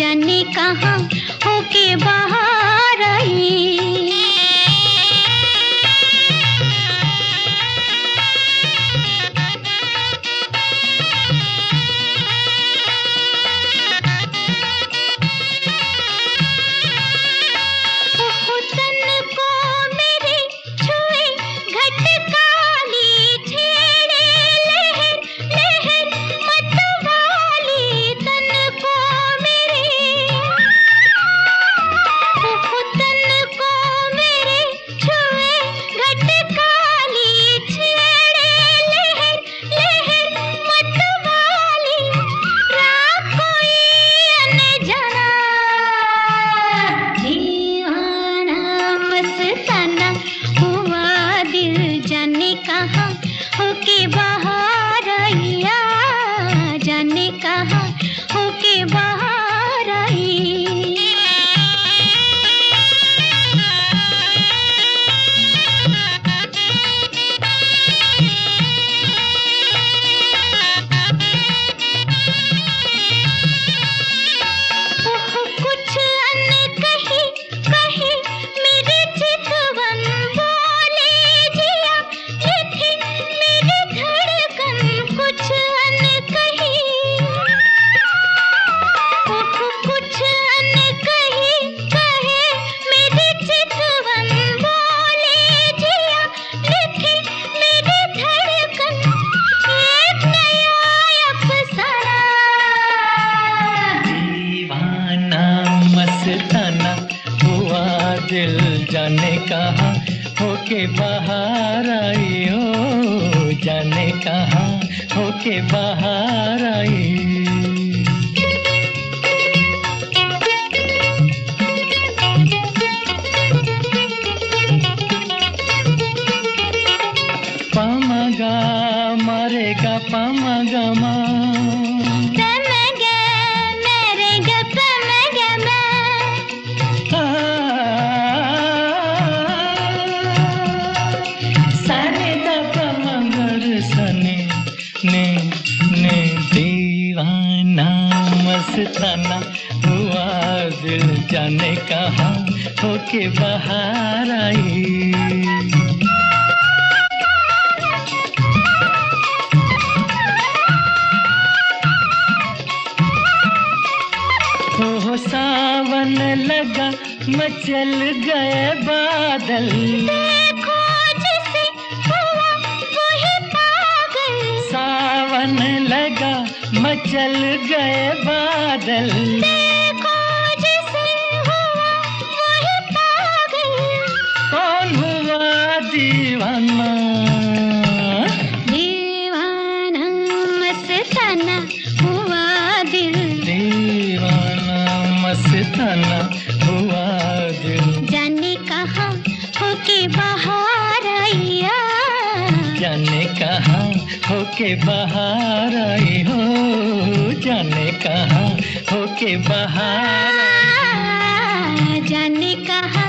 जाने कहाँ होके बाहर आई। होके बाहर आइया, जाने कहाँ होके बाहर आई। कुछ अनकही कही मेरे चितवन बोले जिया, ये थी मेरी धड़कन कुछ अनकही। कुछ अनकही कहे मेरे चितवन बोले जिया, ये थी मेरी धड़कन एक नया अफसाना। दीवाना मस्ताना हुआ दिल, जाने कहाँ होके बाहर आई हो, जाने कहाँ होके बाहर आई। पामगा मरेगा पामगा ने दीवाना मस्ताना हुआ दिल, जाने कहाँ होके बाहर आई। हो सावन लगा मचल गए बादल, देखो जिसे हुआ वही पागल। सावन लगा मचल गए बादल, देखो जिसे हुआ वही पागल। कौन हुआ दीवाना? दीवाना मस्ताना हुआ दिल, दीवाना मस्ताना हुआ दिल, जाने कहाँ होके बाहर आइया, जाने कहाँ होके बाहर आई हो, जाने कहाँ होके बाहर आई। जाने कहाँ